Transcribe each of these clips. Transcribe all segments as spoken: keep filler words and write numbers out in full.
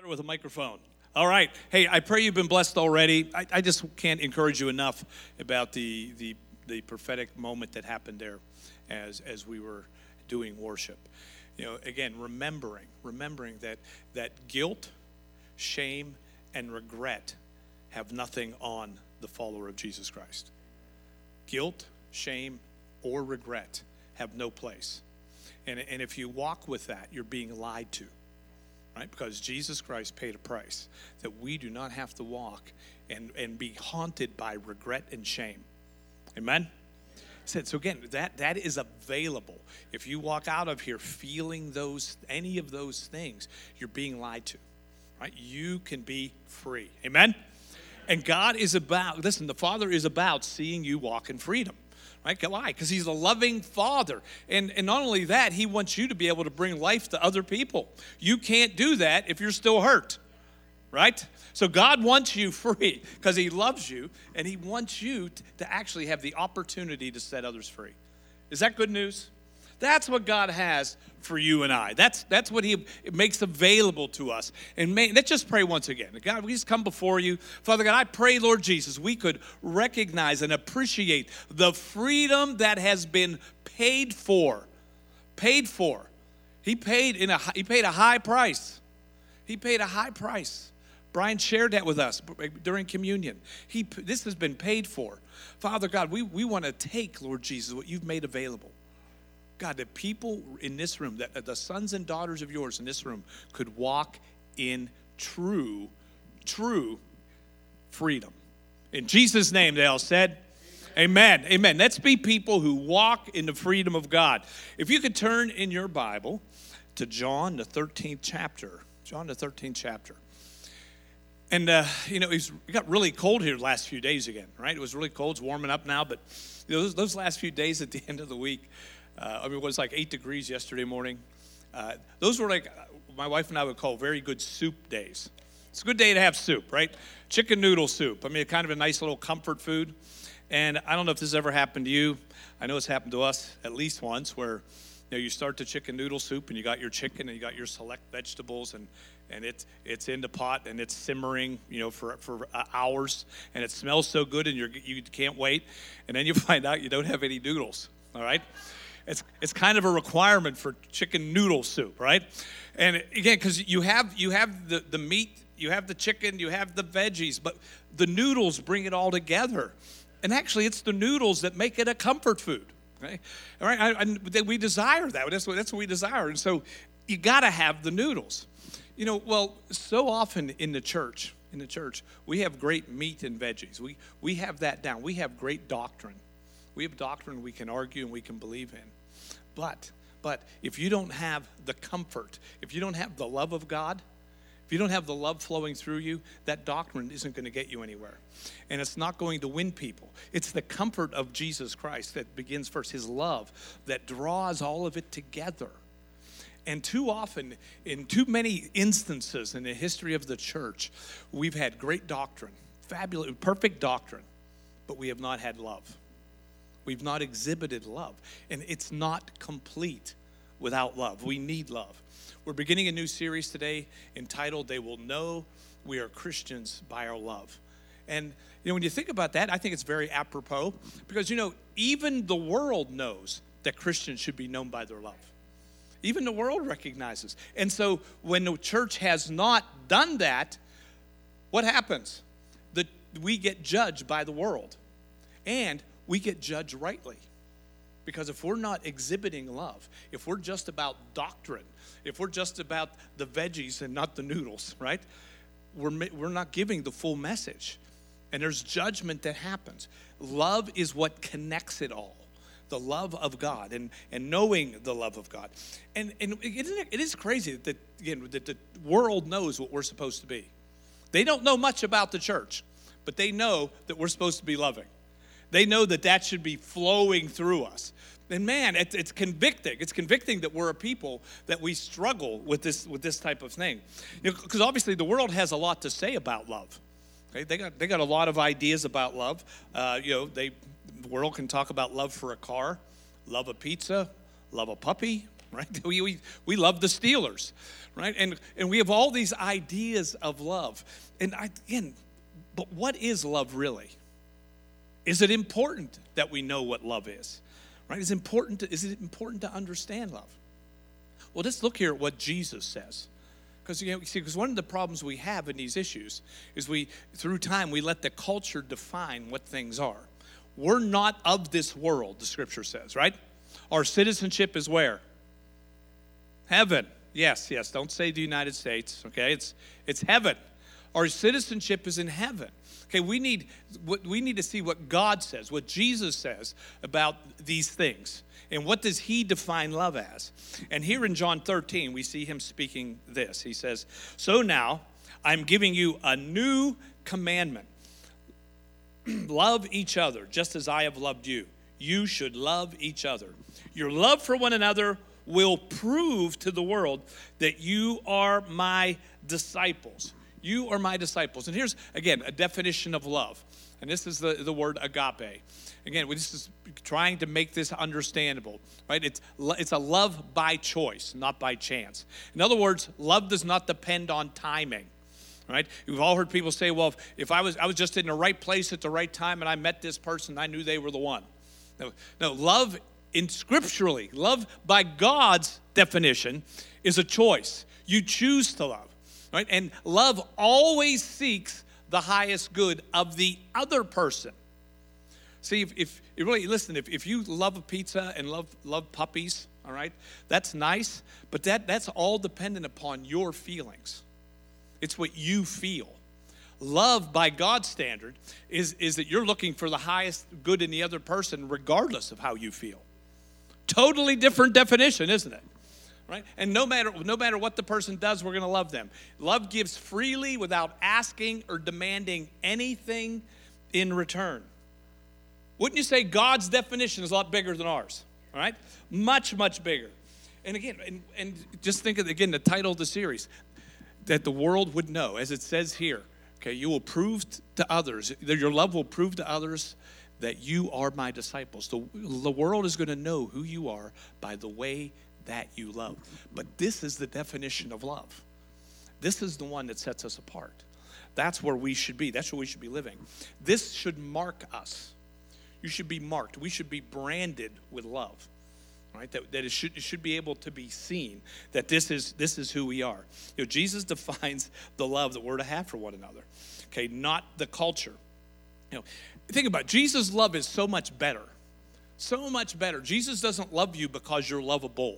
Better with a microphone. All right. Hey, I pray you've been blessed already. I, I just can't encourage you enough about the, the the prophetic moment that happened there as as we were doing worship. You know, again, remembering, remembering that that guilt, shame, and regret have nothing on the follower of Jesus Christ. Guilt, shame, or regret have no place. And, and if you walk with that, you're being lied to. Right? Because Jesus Christ paid a price that we do not have to walk and, and be haunted by regret and shame. Amen? So, so again, that, that is available. If you walk out of here feeling those any of those things, you're being lied to. Right? You can be free. Amen? And God is about, listen, the Father is about seeing you walk in freedom. Right? Why? Because he's a loving Father. And, and not only that, he wants you to be able to bring life to other people. You can't do that if you're still hurt. Right? So God wants you free because he loves you, and he wants you to, to actually have the opportunity to set others free. Is that good news? That's what God has for you and I. That's that's what he makes available to us. And may, let's just pray once again. God, we just come before you. Father God, I pray, Lord Jesus, we could recognize and appreciate the freedom that has been paid for. Paid for. He paid in a he paid a high price. He paid a high price. Brian shared that with us during communion. He this has been paid for. Father God, we, we want to take, Lord Jesus, what you've made available. God, that people in this room, that the sons and daughters of yours in this room could walk in true, true freedom. In Jesus' name, they all said, amen. Amen. Amen. Let's be people who walk in the freedom of God. If you could turn in your Bible to John, the thirteenth chapter. John, the thirteenth chapter. And, uh, you know, it got really cold here the last few days again, right? It was really cold. It's warming up now. But you know, those, those last few days at the end of the week, Uh, I mean, it was like eight degrees yesterday morning. Uh, those were like, my wife and I would call very good soup days. It's a good day to have soup, right? Chicken noodle soup. I mean, kind of a nice little comfort food. And I don't know if this has ever happened to you. I know it's happened to us at least once where, you know, you start the chicken noodle soup and you got your chicken and you got your select vegetables and, and it's it's in the pot and it's simmering, you know, for, for uh, hours. And it smells so good and you're, you can't wait. And then you find out you don't have any noodles, all right? It's it's kind of a requirement for chicken noodle soup, right? And again, because you have you have the, the meat, you have the chicken, you have the veggies, but the noodles bring it all together. And actually, it's the noodles that make it a comfort food, right? All right, I, I, we desire that. That's what that's what we desire. And so you got to have the noodles. You know, well, so often in the church, in the church, we have great meat and veggies. We we have that down. We have great doctrine. We have doctrine we can argue and we can believe in. But, but if you don't have the comfort, if you don't have the love of God, if you don't have the love flowing through you, that doctrine isn't going to get you anywhere. And it's not going to win people. It's the comfort of Jesus Christ that begins first, his love, that draws all of it together. And too often, in too many instances in the history of the church, we've had great doctrine, fabulous, perfect doctrine, but we have not had love. We've not exhibited love. And it's not complete without love. We need love. We're beginning a new series today entitled, They Will Know We Are Christians by Our Love. And, you know, when you think about that, I think it's very apropos. Because, you know, even the world knows that Christians should be known by their love. Even the world recognizes. And so when the church has not done that, what happens? The, we get judged by the world. And we get judged rightly. Because if we're not exhibiting love, if we're just about doctrine, if we're just about the veggies and not the noodles, right? We're, we're not giving the full message. And there's judgment that happens. Love is what connects it all. The love of God and, and knowing the love of God. And, and isn't it, it is crazy that, again, that the world knows what we're supposed to be. They don't know much about the church, but they know that we're supposed to be loving. They know that that should be flowing through us. And man, it, it's convicting. It's convicting that we're a people that we struggle with this with this type of thing. You know, because obviously the world has a lot to say about love. Okay? They got they got a lot of ideas about love. Uh, you know, they the world can talk about love for a car, love a pizza, love a puppy, right? We, we, we love the Steelers, right? And, and we have all these ideas of love. And I, again, but what is love really? Is it important that we know what love is, right? Is it important to, is it important to understand love? Well, let's look here at what Jesus says. Because you know, see, because one of the problems we have in these issues is we, through time, we let the culture define what things are. We're not of this world, the scripture says, right? Our citizenship is where? Heaven. Yes, yes. Don't say the United States, okay? It's it's heaven. Our citizenship is in heaven. Okay, we need we need to see what God says, what Jesus says about these things. And what does he define love as? And here in John thirteen, we see him speaking this. He says, "So now I'm giving you a new commandment. Love each other just as I have loved you. You should love each other. Your love for one another will prove to the world that you are my disciples." You are my disciples. And here's, again, a definition of love. And this is the, the word agape. Again, this is trying to make this understandable, right? It's, it's a love by choice, not by chance. In other words, love does not depend on timing, right? We've all heard people say, well, if, if I was I was just in the right place at the right time and I met this person, I knew they were the one. No, no, love in scripturally, love by God's definition is a choice. You choose to love. Right? And love always seeks the highest good of the other person. See, if, if really, listen, if, if you love a pizza and love love puppies, all right, that's nice, but that, that's all dependent upon your feelings. It's what you feel. Love, by God's standard, is, is that you're looking for the highest good in the other person regardless of how you feel. Totally different definition, isn't it? Right? And no matter no matter what the person does, we're going to love them. Love gives freely without asking or demanding anything in return. Wouldn't you say God's definition is a lot bigger than ours? All right? Much, much bigger. And again, and, and just think of, again, the title of the series, that the world would know, as it says here, okay, you will prove to others, your love will prove to others that you are my disciples. The, the world is going to know who you are by the way that you love. But this is the definition of love. This is the one that sets us apart. That's where we should be. That's where we should be living. This should mark us. You should be marked. We should be branded with love. Right? That, that it should it should be able to be seen that this is this is who we are. You know, Jesus defines the love that we're to have for one another. Okay, not the culture. You know, think about it. Jesus' love is so much better. So much better. Jesus doesn't love you because you're lovable.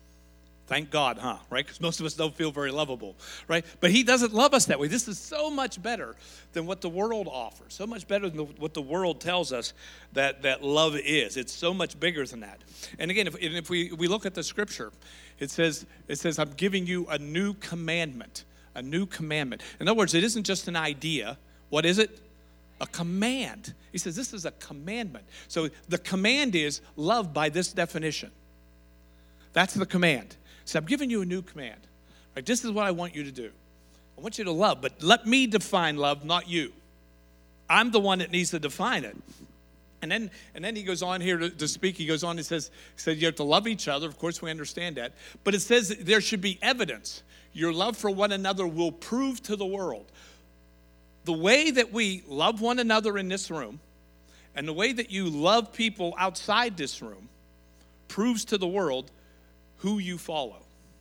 Thank God, huh? Right? Because most of us don't feel very lovable, right? But he doesn't love us that way. This is so much better than what the world offers. So much better than what the world tells us that, that love is. It's so much bigger than that. And again, if, if we, we look at the scripture, it says, it says, I'm giving you a new commandment. A new commandment. In other words, it isn't just an idea. What is it? A command. He says this is a commandment. So the command is love by this definition. That's the command. So I'm giving you a new command. Right? This is what I want you to do. I want you to love, but let me define love, not you. I'm the one that needs to define it. And then and then he goes on here to, to speak. He goes on and says, he said you have to love each other. Of course, we understand that. But it says there should be evidence. Your love for one another will prove to the world. The way that we love one another in this room and the way that you love people outside this room proves to the world who you follow.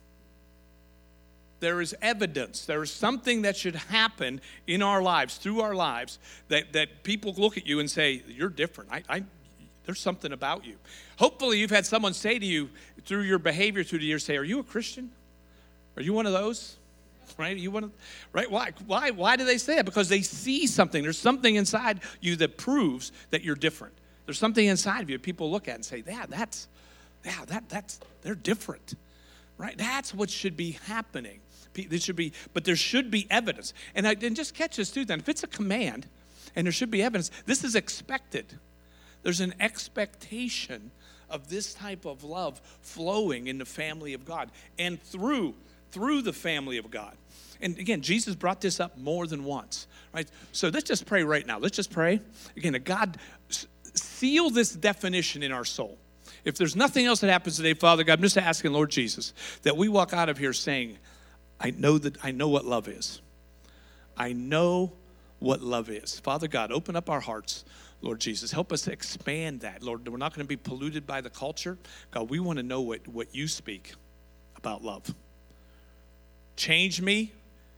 There is evidence. There is something that should happen in our lives, through our lives, that, that people look at you and say, you're different. I, I, there's something about you. Hopefully you've had someone say to you through your behavior through the years, say, are you a Christian? Are you one of those? Right? You want to, right? Why? Why? Why do they say it? Because they see something. There's something inside you that proves that you're different. There's something inside of you people look at and say, yeah, that's, yeah, that, that's, they're different. Right? That's what should be happening. There should be, but there should be evidence. And, I, and just catch this too then. If it's a command and there should be evidence, this is expected. There's an expectation of this type of love flowing in the family of God and through through the family of God. And again, Jesus brought this up more than once, right? So let's just pray right now. Let's just pray. Again, that God seal this definition in our soul. if there's nothing else that happens today, Father God, I'm just asking, Lord Jesus, that we walk out of here saying, I know that I know what love is. I know what love is. Father God, open up our hearts, Lord Jesus. Help us to expand that. Lord, we're not going to be polluted by the culture. God, we want to know what, what you speak about love. Change me,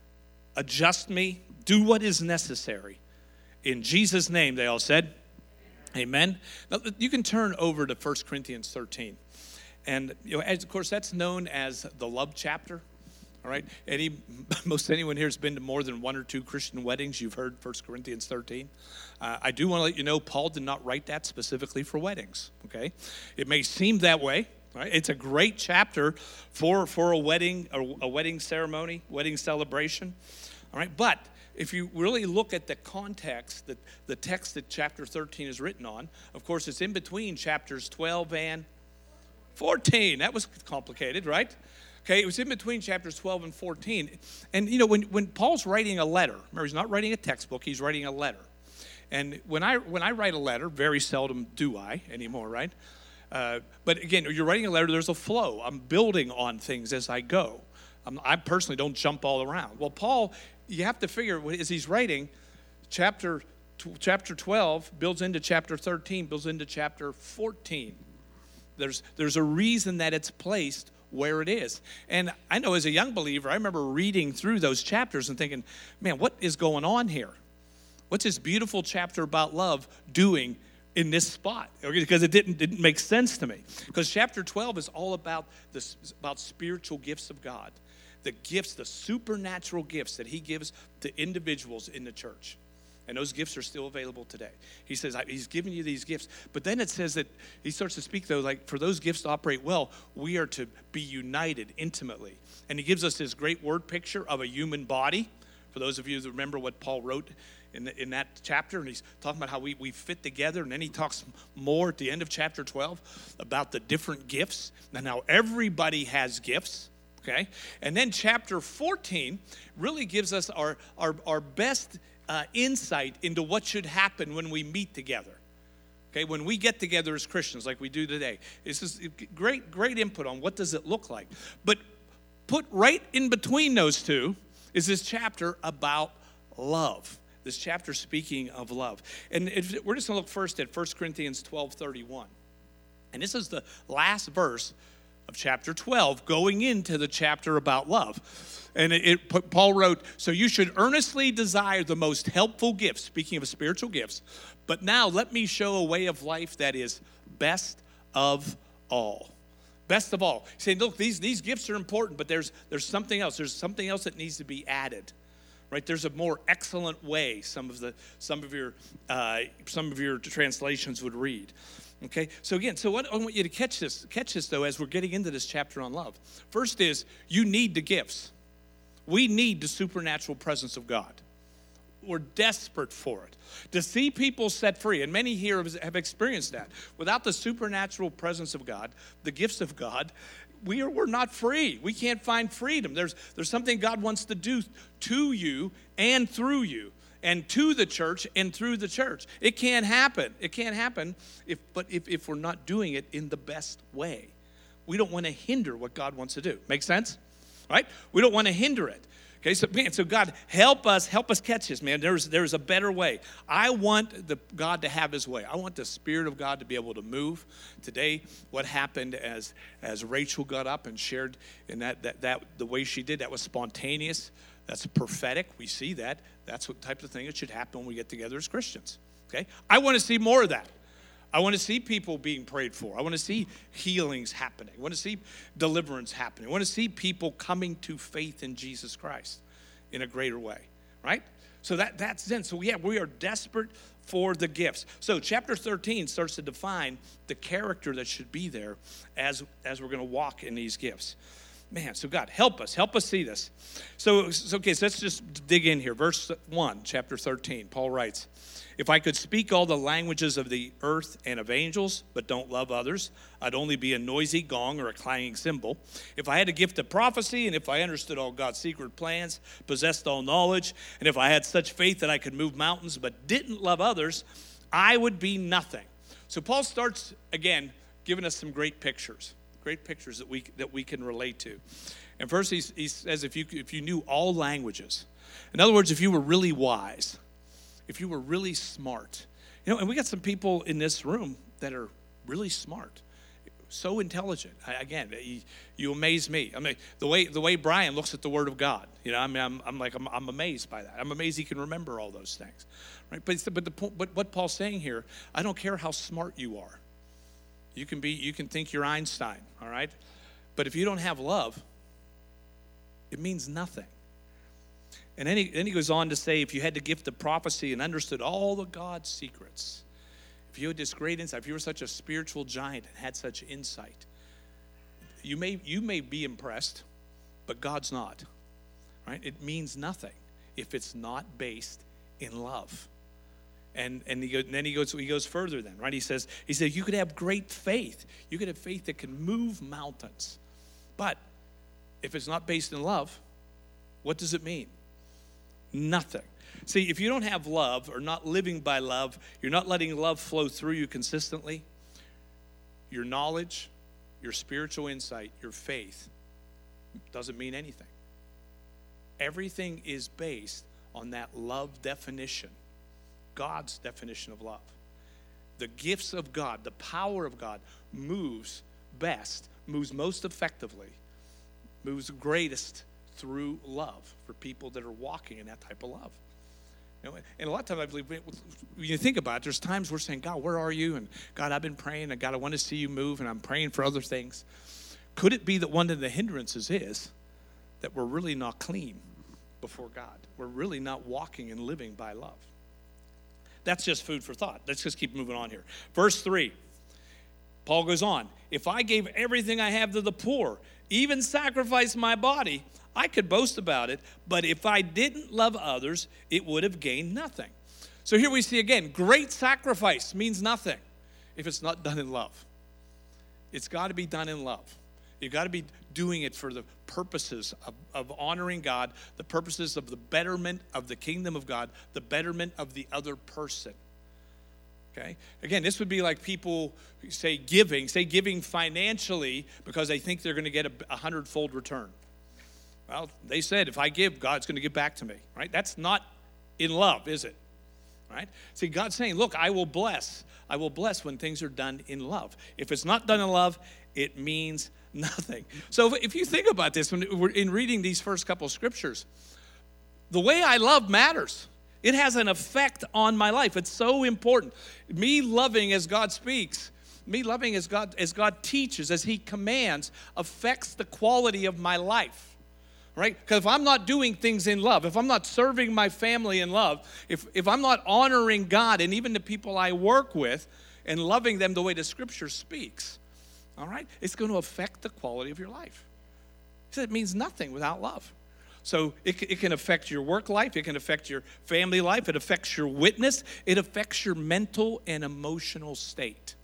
adjust me, do what is necessary. In Jesus' name, they all said, amen. Now, you can turn over to First Corinthians thirteen. And, you know, as, of course, that's known as the love chapter. All right, any most anyone here has been to more than one or two Christian weddings. You've heard First Corinthians thirteen. Uh, I do want to let you know Paul did not write that specifically for weddings. Okay, it may seem that way. Right? It's a great chapter for for a wedding, a, a wedding ceremony, wedding celebration. All right, but if you really look at the context, that the text that chapter thirteen is written on, of course, it's in between chapters twelve and fourteen. That was complicated, right? Okay, it was in between chapters twelve and fourteen. And, you know, when, when Paul's writing a letter, remember, he's not writing a textbook, he's writing a letter. And when I when I write a letter, very seldom do I anymore, right? Uh, but again, you're writing a letter, there's a flow. I'm building on things as I go. I'm, I personally don't jump all around. Well, Paul, you have to figure, as he's writing, chapter, chapter twelve builds into chapter thirteen, builds into chapter fourteen. There's, there's a reason that it's placed where it is. And I know as a young believer, I remember reading through those chapters and thinking, man, what is going on here? What's this beautiful chapter about love doing in this spot? Because it didn't, didn't make sense to me. Because chapter twelve is all about this, about spiritual gifts of God. The gifts, the supernatural gifts that he gives to individuals in the church. And those gifts are still available today. He says, he's giving you these gifts. But then it says that he starts to speak, though, like for those gifts to operate well, we are to be united intimately. And he gives us this great word picture of a human body. For those of you that remember what Paul wrote in, the, in that chapter, and he's talking about how we, we fit together. And then he talks more at the end of chapter twelve about the different gifts. And how everybody has gifts. Okay? And then chapter fourteen really gives us our, our, our best Uh, insight into what should happen when we meet together. Okay, when we get together as Christians like we do today. This is great, great input on what does it look like. But put right in between those two is this chapter about love. This chapter speaking of love. And if, we're just going to look first at First Corinthians twelve thirty-one. And this is the last verse of chapter twelve, going into the chapter about love. And it, it, Paul wrote, so you should earnestly desire the most helpful gifts, speaking of spiritual gifts, but now let me show a way of life that is best of all. Best of all. He's saying, look, these, these gifts are important, but there's, there's something else. There's something else that needs to be added. Right? There's a more excellent way, some of the some of your uh, some of your translations would read. Okay, so again, so what I want you to catch this, catch this though, as we're getting into this chapter on love. First is, you need the gifts. We need the supernatural presence of God. We're desperate for it. To see people set free, and many here have experienced that. Without the supernatural presence of God, the gifts of God, we are, we're not free. We can't find freedom. There's, there's something God wants to do to you and through you. And to the church and through the church. It can't happen. It can't happen if but if, if we're not doing it in the best way. We don't want to hinder what God wants to do. Make sense? Right? We don't want to hinder it. Okay, so man, so God, help us, help us catch this, man. There's there's a better way. I want the God to have his way. I want the Spirit of God to be able to move. Today, what happened as as Rachel got up and shared in that that, that the way she did, that was spontaneous. That's prophetic. We see that. That's what type of thing that should happen when we get together as Christians. Okay? I want to see more of that. I want to see people being prayed for. I want to see healings happening. I want to see deliverance happening. I want to see people coming to faith in Jesus Christ in a greater way. Right? So that, that's then. So yeah, we are desperate for the gifts. So chapter thirteen starts to define the character that should be there as, as we're going to walk in these gifts. Man, so God, help us. Help us see this. So, so, okay, so let's just dig in here. Verse one, chapter thirteen, Paul writes, if I could speak all the languages of the earth and of angels, but don't love others, I'd only be a noisy gong or a clanging cymbal. If I had a gift of prophecy, and if I understood all God's secret plans, possessed all knowledge, and if I had such faith that I could move mountains, but didn't love others, I would be nothing. So Paul starts, again, given us some great pictures, great pictures that we that we can relate to. And first, he, he says, if you if you knew all languages, in other words, if you were really wise, if you were really smart, you know, and we got some people in this room that are really smart, so intelligent. I, again, you, you amaze me. I mean, the way the way Brian looks at the Word of God, you know, I mean, I'm, I'm like I'm, I'm amazed by that. I'm amazed he can remember all those things, right? But it's, but the but what Paul's saying here, I don't care how smart you are. You can be you can think you're Einstein, all right? But if you don't have love, it means nothing. And then he, then he goes on to say, if you had the gift of prophecy and understood all the God's secrets, if you had this great insight, if you were such a spiritual giant and had such insight, you may you may be impressed, but God's not, right? It means nothing if it's not based in love. And and, he go, and then he goes he goes further then, right? He says he said you could have great faith. You could have faith that can move mountains, but if it's not based in love, what does it mean? Nothing. See, if you don't have love or not living by love, you're not letting love flow through you consistently, your knowledge, your spiritual insight, your faith doesn't mean anything. Everything is based on that love definition, God's definition of love. The gifts of God, the power of God moves best, moves most effectively, moves greatest through love for people that are walking in that type of love. You know, and a lot of times I believe when you think about it, there's times we're saying, God, where are you? And God, I've been praying, and God, I want to see you move, and I'm praying for other things. Could it be that one of the hindrances is that we're really not clean before God? We're really not walking and living by love. That's just food for thought. Let's just keep moving on here. Verse three, Paul goes on, if I gave everything I have to the poor, even sacrifice my body, I could boast about it, but if I didn't love others, it would have gained nothing. So here we see again, great sacrifice means nothing if it's not done in love. It's got to be done in love. You've got to be doing it for the purposes of, of honoring God, the purposes of the betterment of the kingdom of God, the betterment of the other person. Okay? Again, this would be like people say giving, say giving financially because they think they're going to get a, a hundredfold return. Well, they said, if I give, God's going to give back to me, right? That's not in love, is it? Right? See, God's saying, look, I will bless. I will bless when things are done in love. If it's not done in love, it means nothing. So if you think about this, when we're in reading these first couple of scriptures, the way I love matters. It has an effect on my life. It's so important. Me loving as God speaks, me loving as God, as God teaches, as he commands, affects the quality of my life. Right? Because if I'm not doing things in love, if I'm not serving my family in love, if, if I'm not honoring God and even the people I work with and loving them the way the scripture speaks, all right, it's going to affect the quality of your life. He said it means nothing without love. So it, it can affect your work life, it can affect your family life, it affects your witness, it affects your mental and emotional state.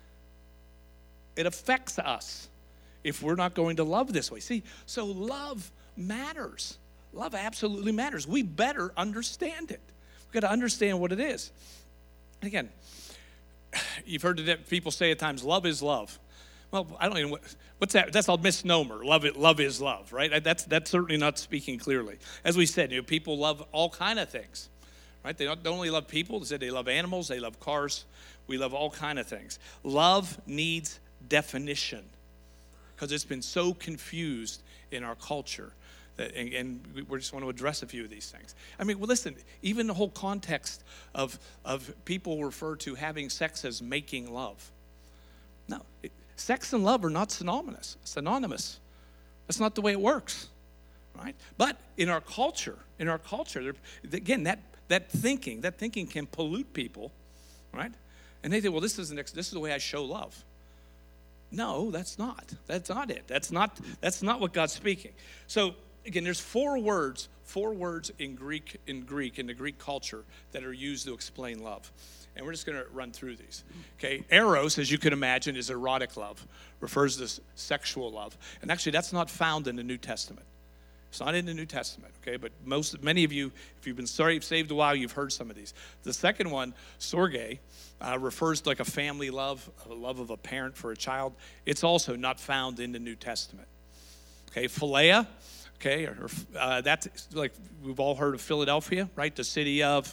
It affects us if we're not going to love this way. See, so love matters. Love absolutely matters. We better understand it. We've got to understand what it is. Again, you've heard that people say at times, love is love. Well, I don't even, what's that? That's a misnomer. Love it. Love is love, right? That's that's certainly not speaking clearly. As we said, you know, people love all kind of things, right? They don't, don't only love people. They said they love animals. They love cars. We love all kind of things. Love needs definition because it's been so confused in our culture. And, and we just want to address a few of these things. I mean, well, listen, even the whole context of, of people refer to having sex as making love. No, it, sex and love are not synonymous. Synonymous. That's not the way it works, right? But in our culture, in our culture, again, that, that thinking, that thinking can pollute people, right? And they think, well, this is the next, this is the way I show love. No, that's not. That's not it. That's not, that's not what God's speaking. So, again, there's four words, four words in Greek, in Greek, in the Greek culture that are used to explain love. And we're just going to run through these. Okay, eros, as you can imagine, is erotic love, refers to sexual love. And actually, that's not found in the New Testament. It's not in the New Testament, okay? But most, many of you, if you've been sorry, saved a while, you've heard some of these. The second one, storge, uh, refers to like a family love, a love of a parent for a child. It's also not found in the New Testament. Okay, philea, okay, or, uh, that's like we've all heard of Philadelphia, right? The city of,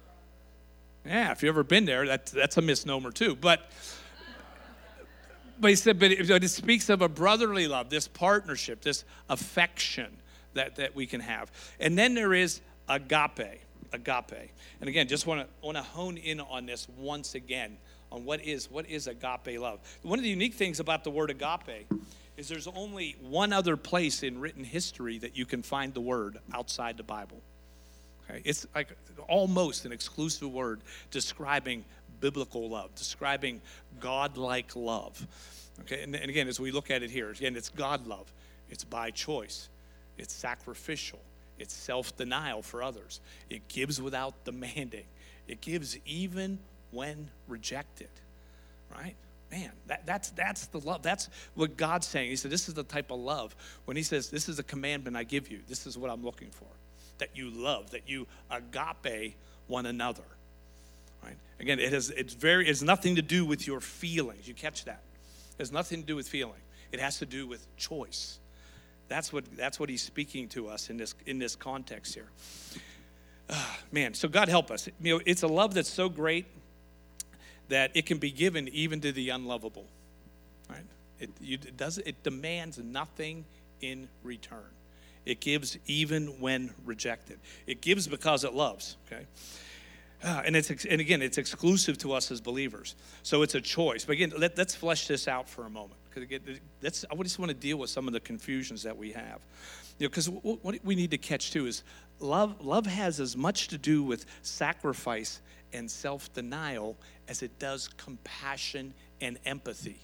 yeah, if you've ever been there, that, that's a misnomer too. But, but he said, but it, it speaks of a brotherly love, this partnership, this affection that, that we can have. And then there is agape, agape. And again, just want to want to hone in on this once again, on what is what is agape love. One of the unique things about the word agape is there's only one other place in written history that you can find the word outside the Bible. Okay? It's like almost an exclusive word describing biblical love, describing God-like love. Okay, and, and again, as we look at it here, again, it's God love. It's by choice. It's sacrificial. It's self-denial for others. It gives without demanding. It gives even when rejected, right? Man, that, that's that's the love. That's what God's saying. He said, this is the type of love. When he says, this is the commandment I give you, this is what I'm looking for. That you love, that you agape one another, right? Again, it has, it's very, it's nothing to do with your feelings. You catch that? It has nothing to do with feeling. It has to do with choice. That's what that's what he's speaking to us in this in this context here. Uh, man, so God help us. You know, it's a love that's so great that it can be given even to the unlovable. Right? It, you, it does it demands nothing in return. It gives even when rejected. It gives because it loves. Okay. Uh, and it's and again, it's exclusive to us as believers. So it's a choice. But again, let, let's flesh this out for a moment. Because again, that's, I just want to deal with some of the confusions that we have. You know, because what we need to catch too is love. Love has as much to do with sacrifice and self-denial as it does compassion and empathy.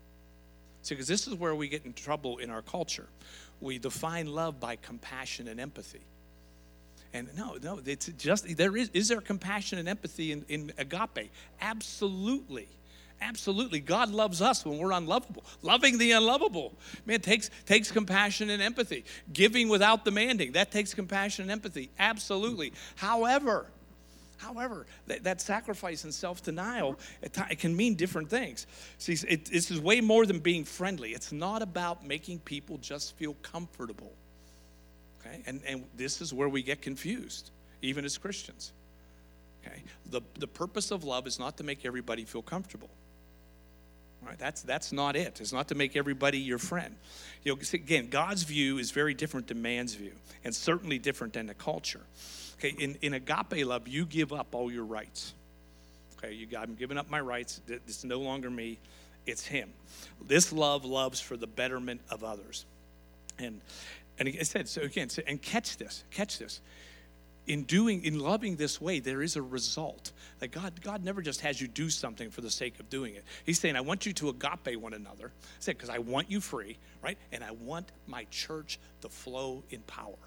See, because this is where we get in trouble in our culture. We define love by compassion and empathy. And no, no, it's just, there is, is there compassion and empathy in, in agape? Absolutely. Absolutely. God loves us when we're unlovable. Loving the unlovable, man, takes, takes compassion and empathy. Giving without demanding, that takes compassion and empathy. Absolutely. However, however, that, that sacrifice and self-denial, it, it can mean different things. See, it, this is way more than being friendly. It's not about making people just feel comfortable. Okay, and, and this is where we get confused, even as Christians. Okay, the, the purpose of love is not to make everybody feel comfortable. All right, that's that's not it. It's not to make everybody your friend. You know, again, God's view is very different than man's view, and certainly different than the culture. Okay, in, in agape love, you give up all your rights. Okay, you got, I'm giving up my rights. It's no longer me, it's him. This love loves for the betterment of others. And And I said, so again, and catch this, catch this. In doing, in loving this way, there is a result. Like God, God never just has you do something for the sake of doing it. He's saying, I want you to agape one another. I said, because I want you free, right? And I want my church to flow in power.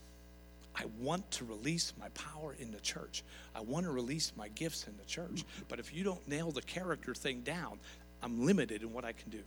I want to release my power in the church. I want to release my gifts in the church. But if you don't nail the character thing down, I'm limited in what I can do.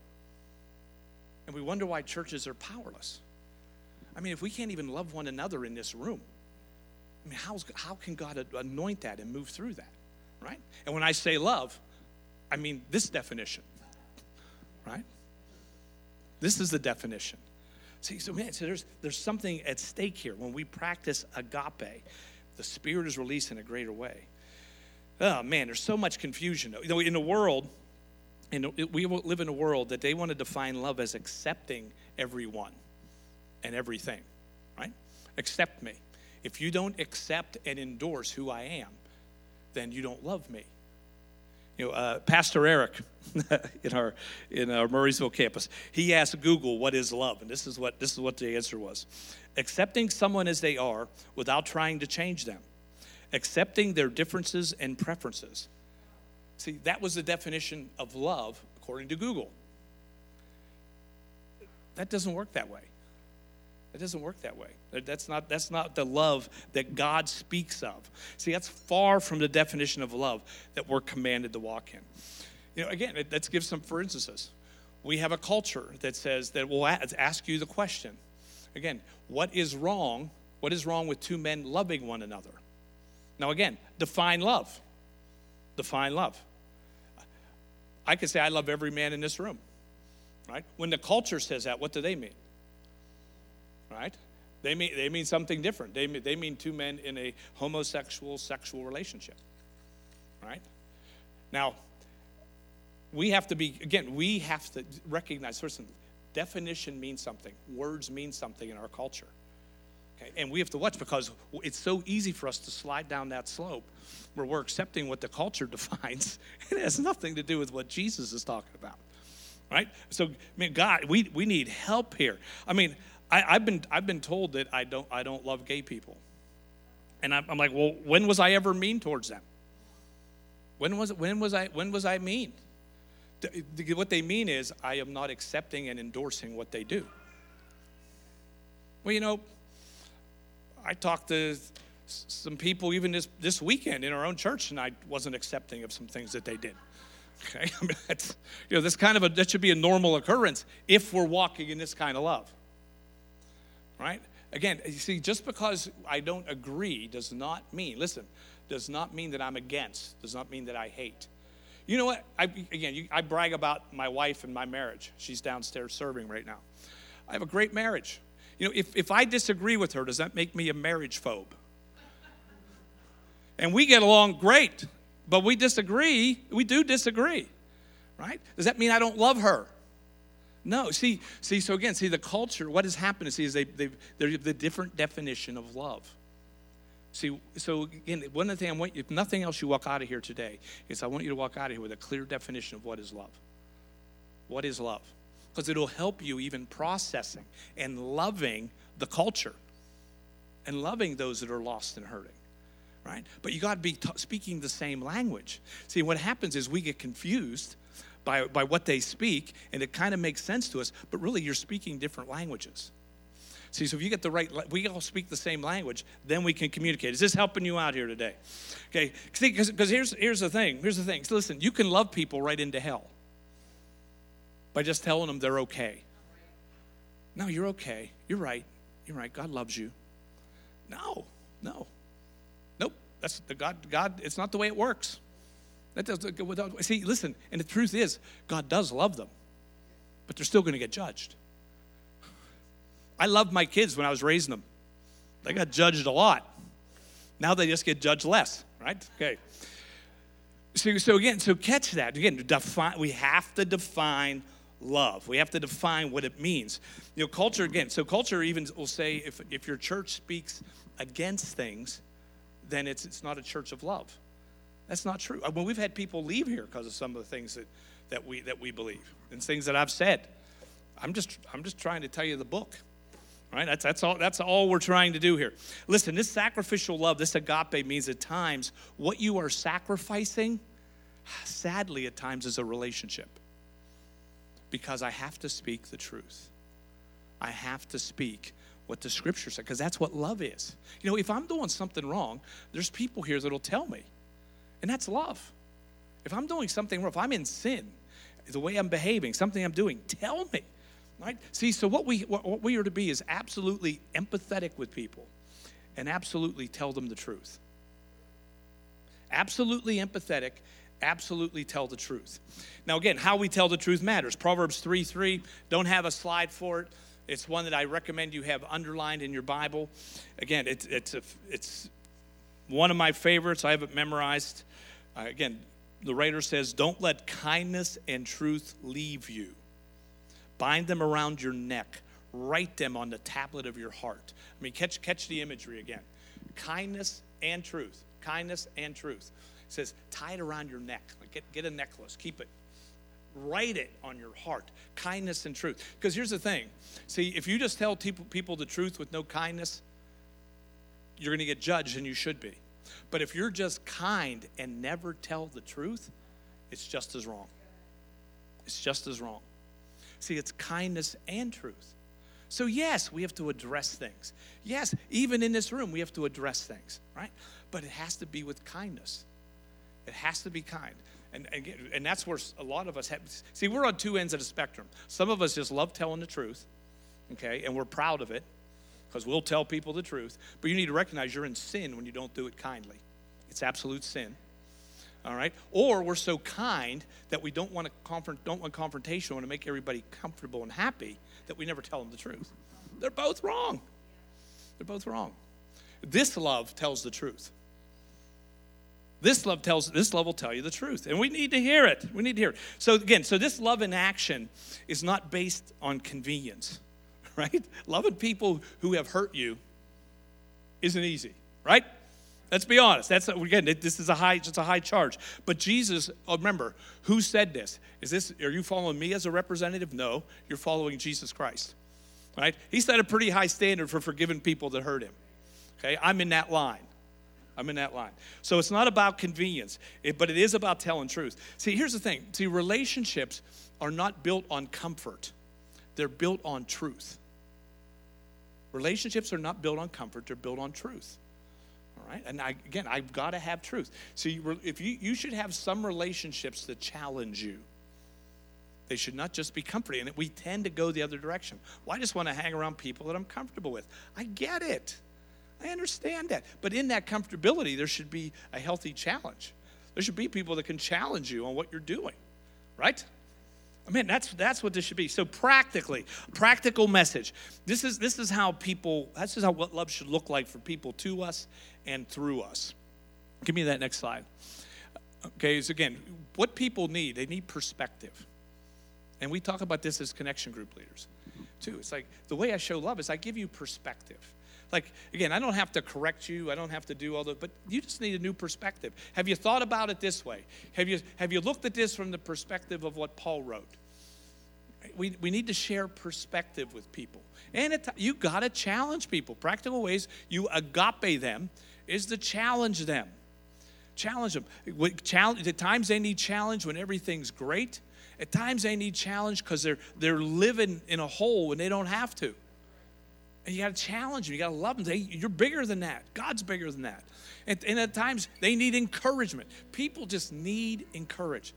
And we wonder why churches are powerless. I mean, if we can't even love one another in this room, I mean, how's, how can God anoint that and move through that, right? And when I say love, I mean this definition, right? This is the definition. See, so man, so there's, there's something at stake here. When we practice agape, the Spirit is released in a greater way. Oh, man, there's so much confusion. You know, in the world, in, we live in a world that they want to define love as accepting everyone and everything, right? Accept me. If you don't accept and endorse who I am, then you don't love me. You know, uh, Pastor Eric in our in our Murraysville campus, he asked Google, "What is love?" And this is what this is what the answer was: accepting someone as they are without trying to change them, accepting their differences and preferences. See, that was the definition of love according to Google. That doesn't work that way. It doesn't work that way. That's not, that's not the love that God speaks of. See, that's far from the definition of love that we're commanded to walk in. You know, again, let's give some for instances. We have a culture that says that will ask you the question. again, what is wrong? What is wrong with two men loving one another? Now again, define love. Define love. I could say I love every man in this room, right? When the culture says that, what do they mean? Right? They mean they mean something different. They mean, they mean two men in a homosexual sexual relationship, right? Now, we have to be, again, we have to recognize, listen, definition means something. Words mean something in our culture. Okay? And we have to watch because it's so easy for us to slide down that slope where we're accepting what the culture defines. It has nothing to do with what Jesus is talking about, right? So, I mean, God, we, we need help here. I mean, I, I've been I've been told that I don't I don't love gay people, and I'm, I'm like, well, when was I ever mean towards them? When was when was I when was I mean? What they mean is I am not accepting and endorsing what they do. Well, you know, I talked to some people even this this weekend in our own church, and I wasn't accepting of some things that they did. Okay, I mean, that's, you know, this kind of a that should be a normal occurrence if we're walking in this kind of love. Right? Again, you see, just because I don't agree does not mean, listen, does not mean that I'm against, does not mean that I hate. You know what? I, again, you, I brag about my wife and my marriage. She's downstairs serving right now. I have a great marriage. You know, if, if I disagree with her, does that make me a marriage phobe? And we get along great, but we disagree. We do disagree, right? Does that mean I don't love her? No, see, see. So again, see the culture. What has happened? See, is they they they're the different definition of love. See, so again, one of the things I want you, if nothing else, you walk out of here today is I want you to walk out of here with a clear definition of what is love. What is love? Because it'll help you even processing and loving the culture, and loving those that are lost and hurting. Right? But you got to be t- speaking the same language. See, what happens is we get confused by, by what they speak, and it kind of makes sense to us, but really you're speaking different languages. See, so if you get the right, we all speak the same language, then we can communicate. Is this helping you out here today? Okay, see, because here's, here's the thing, here's the thing. So listen, you can love people right into hell by just telling them they're okay. No, you're okay. You're right. You're right. God loves you. No, no. Nope. That's the God, God, it's not the way it works. That does, without, see, listen, and the truth is, God does love them, but they're still going to get judged. I loved my kids when I was raising them. They got judged a lot. Now they just get judged less, right? Okay. So, so again, so catch that. Again, define, we have to define love. We have to define what it means. You know, culture, again, so culture even will say if, if your church speaks against things, then it's it's not a church of love. That's not true. I mean, we've had people leave here because of some of the things that, that we that we believe and things that I've said. I'm just I'm just trying to tell you the book. Right? That's that's all that's all we're trying to do here. Listen, this sacrificial love, this agape means at times what you are sacrificing, sadly at times, is a relationship. Because I have to speak the truth. I have to speak what the scripture said, because that's what love is. You know, if I'm doing something wrong, there's people here that'll tell me. And that's love. If I'm doing something wrong, if I'm in sin, the way I'm behaving, something I'm doing, tell me. Right? See, so what we what we are to be is absolutely empathetic with people and absolutely tell them the truth. Absolutely empathetic, absolutely tell the truth. Now again, how we tell the truth matters. Proverbs three three, don't have a slide for it. It's one that I recommend you have underlined in your Bible. Again, it's it's a, it's one of my favorites. I have it memorized. Uh, again, the writer says, don't let kindness and truth leave you. Bind them around your neck. Write them on the tablet of your heart. I mean, catch catch the imagery again. Kindness and truth. Kindness and truth. It says, tie it around your neck. Like get, get a necklace. Keep it. Write it on your heart. Kindness and truth. Because here's the thing. See, if you just tell people, people the truth with no kindness, you're going to get judged, and you should be. But if you're just kind and never tell the truth, it's just as wrong. It's just as wrong. See, it's kindness and truth. So yes, we have to address things. Yes, even in this room, we have to address things, right? But it has to be with kindness. It has to be kind. And, and, and that's where a lot of us have, see, we're on two ends of the spectrum. Some of us just love telling the truth, okay, and we're proud of it. because we'll tell people the truth. But you need to recognize you're in sin when you don't do it kindly. It's absolute sin. All right? Or we're so kind that we don't want to confront, don't want confrontation, want to make everybody comfortable and happy that we never tell them the truth. They're both wrong. They're both wrong. This love tells the truth. This love tells, this love will tell you the truth. And we need to hear it. We need to hear it. So again, so this love in action is not based on convenience, right? Loving people who have hurt you isn't easy, right? Let's be honest. That's again, this is a high, it's a high charge. But Jesus, oh, remember, who said this? Is this, are you following me as a representative? No, you're following Jesus Christ, right? He set a pretty high standard for forgiving people that hurt him. Okay, I'm in that line. I'm in that line. So it's not about convenience, it, but it is about telling truth. See, here's the thing. See, relationships are not built on comfort. They're built on truth. Relationships are not built on comfort. They're built on truth. All right? And I, again, I've got to have truth. See, if you, you should have some relationships that challenge you. They should not just be comforting. And we tend to go the other direction. Well, I just want to hang around people that I'm comfortable with. I get it. I understand that. But in that comfortability, there should be a healthy challenge. There should be people that can challenge you on what you're doing, right? I mean, that's that's what this should be. So practically, practical message. This is this is how people, this is how what love should look like for people to us and through us. Give me that next slide. Okay, so again, what people need, they need perspective. And we talk about this as connection group leaders, too. It's like, the way I show love is I give you perspective. Like, again, I don't have to correct you. I don't have to do all that, but you just need a new perspective. Have you thought about it this way? Have you have you looked at this from the perspective of what Paul wrote? We we need to share perspective with people. And it, you got to challenge people. Practical ways you agape them is to challenge them. Challenge them. At times they need challenge when everything's great. At times they need challenge because they're they're living in a hole when they don't have to. And you got to challenge them. You got to love them. They, you're bigger than that. God's bigger than that. And, and at times, they need encouragement. People just need encouragement.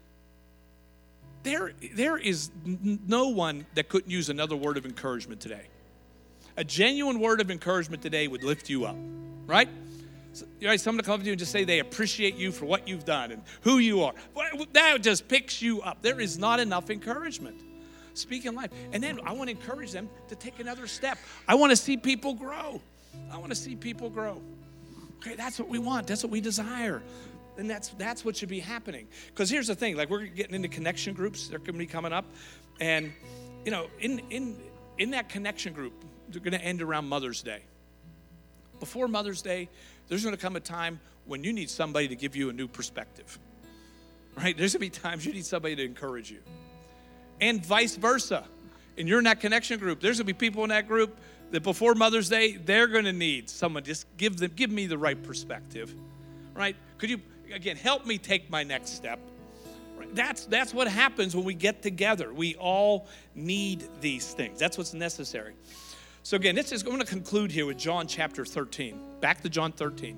There, there is no one that couldn't use another word of encouragement today. A genuine word of encouragement today would lift you up, right? So, right, someone to come up to you and just say they appreciate you for what you've done and who you are. That just picks you up. There is not enough encouragement. Speaking life. And then I want to encourage them to take another step. I want to see people grow. I want to see people grow. Okay, that's what we want. That's what we desire. And that's that's what should be happening. Because here's the thing, like we're getting into connection groups. They're going to be coming up. And, you know, in, in, in that connection group, they're going to end around Mother's Day. Before Mother's Day, there's going to come a time when you need somebody to give you a new perspective. Right? There's going to be times you need somebody to encourage you. And vice versa. And you're in that connection group. There's going to be people in that group that before Mother's Day, they're going to need someone. Just give them, give me the right perspective, right? Could you, again, help me take my next step? Right? That's, that's what happens when we get together. We all need these things. That's what's necessary. So again, this is, I'm going to conclude here with John chapter thirteen. Back to John thirteen.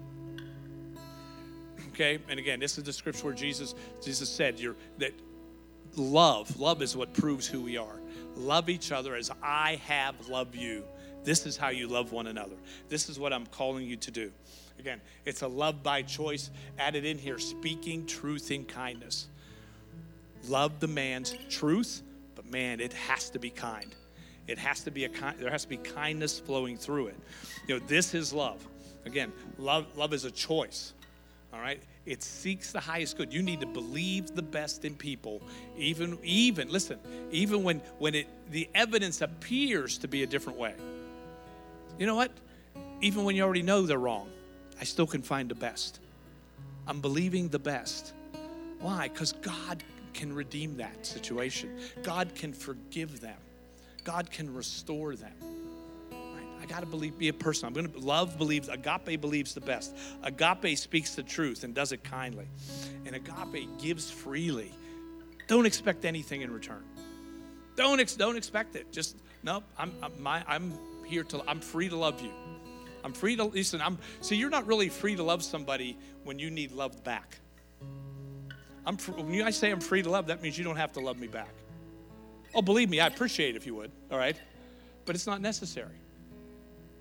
Okay, and again, this is the scripture where Jesus, Jesus said you're, that Love, love is what proves who we are. Love each other as I have loved you. This is how you love one another. This is what I'm calling you to do. Again, it's a love by choice added in here, speaking truth in kindness. Love demands truth, but man, it has to be kind. It has to be a kind, there has to be kindness flowing through it. You know, this is love. Again, love, love is a choice. All right? It seeks the highest good. You need to believe the best in people, even, even listen, even when, when it the evidence appears to be a different way. You know what? Even when you already know they're wrong, I still can find the best. I'm believing the best. Why? Because God can redeem that situation. God can forgive them. God can restore them. I got to believe, be a person. I'm going to love, believes, agape believes the best. Agape speaks the truth and does it kindly. And agape gives freely. Don't expect anything in return. Don't ex, don't expect it. Just, nope, I'm, I'm, my, I'm here to, I'm free to love you. I'm free to, listen, I'm, see, you're not really free to love somebody when you need loved back. I'm, when I say I'm free to love, that means you don't have to love me back. Oh, believe me, I appreciate it if you would, all right? But it's not necessary.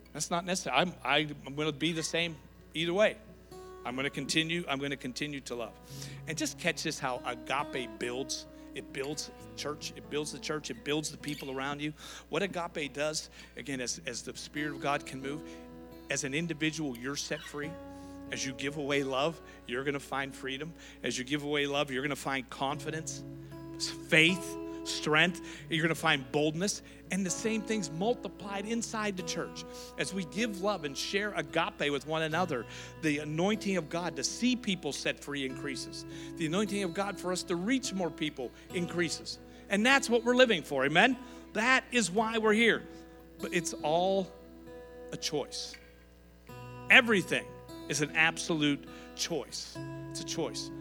That's not necessary. I'm, I, I'm going to be the same either way. I'm going to continue. I'm going to continue to love. And just catch this, how agape builds. It builds church. It builds the church. It builds the people around you. What agape does, again, as, as the Spirit of God can move, as an individual, you're set free. As you give away love, you're going to find freedom. As you give away love, you're going to find confidence, faith, strength. You're going to find boldness. And the same things multiplied inside the church. As we give love and share agape with one another, the anointing of God to see people set free increases. The anointing of God for us to reach more people increases. And that's what we're living for, amen? That is why we're here. But it's all a choice. Everything is an absolute choice. It's a choice.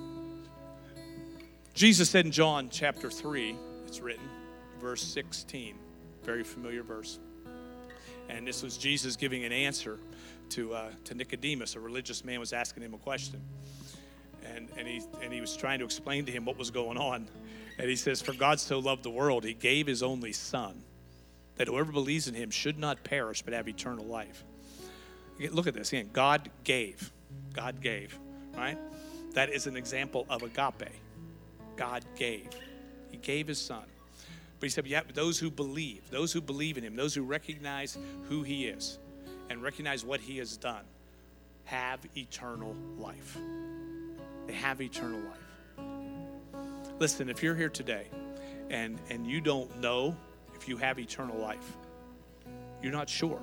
Jesus said in John chapter three, it's written, verse sixteen, very familiar verse. And this was Jesus giving an answer to uh, to Nicodemus. A religious man was asking him a question. And, and, he, and he was trying to explain to him what was going on. And he says, for God so loved the world, he gave his only son, that whoever believes in him should not perish but have eternal life. Look at this again. God gave. God gave, right? That is an example of agape. God gave. He gave his son. But he said, yeah, those who believe, those who believe in him, those who recognize who he is and recognize what he has done, have eternal life. They have eternal life. Listen, if you're here today and, and you don't know if you have eternal life, you're not sure.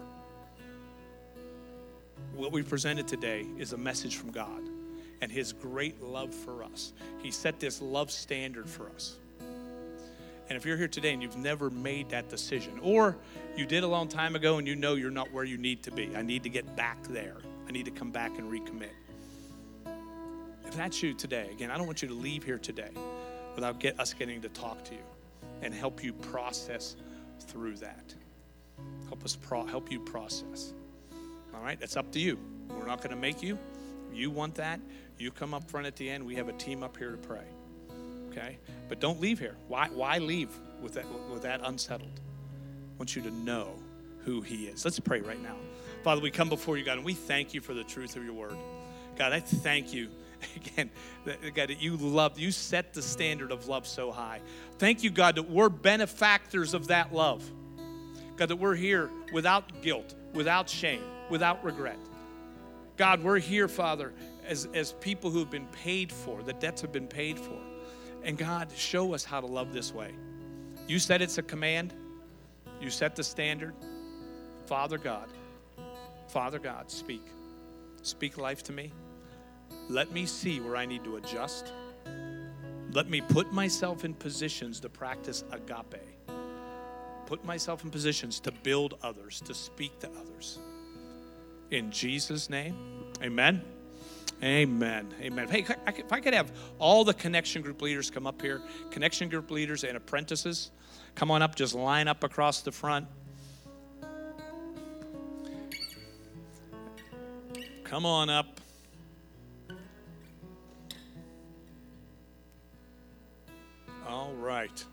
What we presented today is a message from God and his great love for us. He set this love standard for us. And if you're here today and you've never made that decision, or you did a long time ago and you know you're not where you need to be, I need to get back there. I need to come back and recommit. If that's you today, again, I don't want you to leave here today without get us getting to talk to you and help you process through that. Help us pro- help you process. All right, that's up to you. We're not going to make you. You want that, you come up front at the end. We have a team up here to pray. Okay? But don't leave here. Why why leave with that with that unsettled? I want you to know who he is. Let's pray right now. Father, we come before you, God, and we thank you for the truth of your word. God, I thank you again, that, God, that you love, you set the standard of love so high. Thank you, God, that we're benefactors of that love. God, that we're here without guilt, without shame, without regret. God, we're here, Father, as, as people who have been paid for. The debts have been paid for. And God, show us how to love this way. You said it's a command. You set the standard. Father God, Father God, speak. Speak life to me. Let me see where I need to adjust. Let me put myself in positions to practice agape. Put myself in positions to build others, to speak to others. In Jesus' name, amen. Amen. Amen. Hey, if I could have all the connection group leaders come up here, connection group leaders and apprentices, come on up, just line up across the front. Come on up. All right.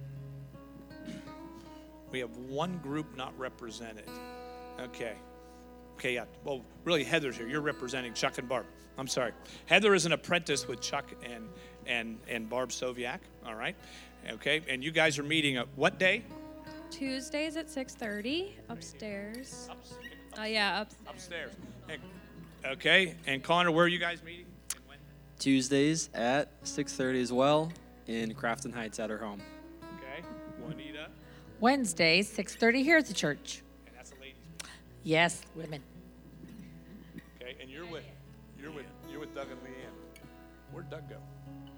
We have one group not represented. Okay. Okay, yeah. Well, really, Heather's here. You're representing Chuck and Barb. I'm sorry. Heather is an apprentice with Chuck and and and Barb Soviak. All right. Okay. And you guys are meeting at what day? Tuesdays at six thirty upstairs. Upstairs. Oh, uh, yeah, up- upstairs. And, okay. And Connor, where are you guys meeting? And when? Tuesdays at six thirty as well in Crafton Heights at her home. Okay. Juanita. Wednesdays, six thirty here at the church. And that's a ladies' meeting. Yes, women. Okay. And you're with you're with you're with Doug and Leanne. Where'd Doug go?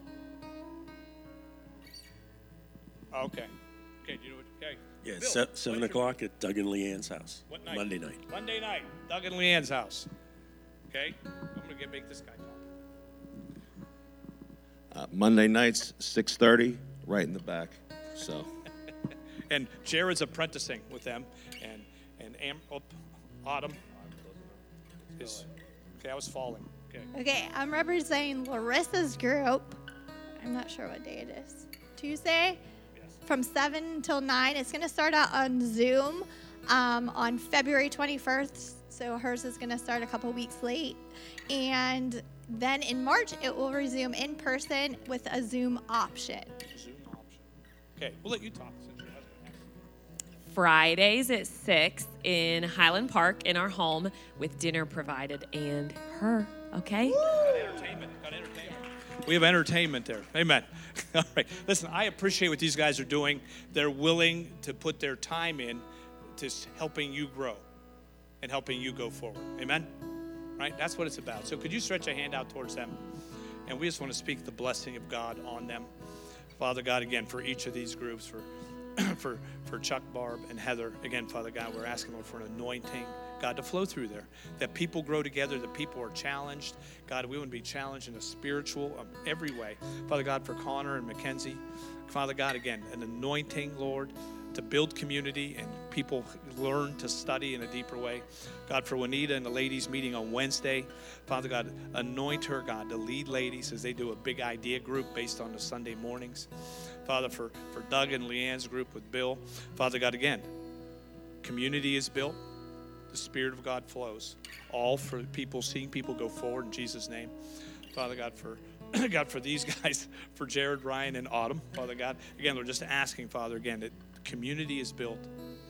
Okay. Okay. Do you know what? Okay. Yeah, Bill, se- seven when's o'clock at Doug and Leanne's house. What night? Monday night. Monday night, Doug and Leanne's house. Okay, I'm gonna get make this guy talk. Uh, Monday nights, six thirty, right in the back. So, And Jared's apprenticing with them, and and Am, oh, Autumn is okay. I was falling. Okay. Okay, I'm representing Larissa's group. I'm not sure what day it is. Tuesday? Yes. From seven until nine. It's going to start out on Zoom. um, on February twenty-first. So hers is going to start a couple weeks late. And then in March, it will resume in person with a Zoom option. Zoom option. Okay, we'll let you talk since your husband has. Fridays at six in Highland Park in our home with dinner provided and her, okay? Got entertainment. Got entertainment. We have entertainment there. Amen. All right. Listen, I appreciate what these guys are doing. They're willing to put their time in to helping you grow and helping you go forward. Amen? Right? That's what it's about. So could you stretch a hand out towards them? And we just want to speak the blessing of God on them. Father God, again, for each of these groups, for for for Chuck, Barb, and Heather, again, Father God, we're asking, Lord, for an anointing, God, to flow through there, that people grow together, that people are challenged. God, we want to be challenged in a spiritual, um, every way. Father God, for Connor and Mackenzie, Father God, again, an anointing, Lord, to build community and people learn to study in a deeper way. God, for Juanita and the ladies meeting on Wednesday, Father God, anoint her, God, to lead ladies as they do a big idea group based on the Sunday mornings. Father, for, for Doug and Leanne's group with Bill, Father God, again, community is built. The Spirit of God flows. All for people, seeing people go forward in Jesus' name. Father God, for God, for these guys, for Jared, Ryan, and Autumn, Father God, again, we're just asking, Father, again, that community is built.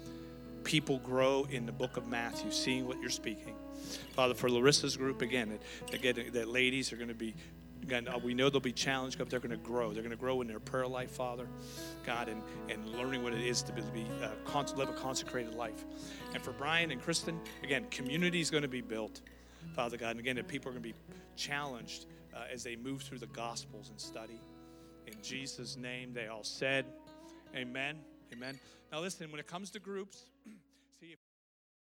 People grow in the book of Matthew, seeing what you're speaking. Father, for Larissa's group, again, that, again, that ladies are going to be, again, we know they'll be challenged, but they're going to grow. They're going to grow in their prayer life, Father, God, and, and learning what it is to be, to be uh, con- live a consecrated life. And for Brian and Kristen, again, community is going to be built, Father God. And again, that people are going to be challenged uh, as they move through the Gospels and study. In Jesus' name, they all said, amen, amen. Now listen, when it comes to groups,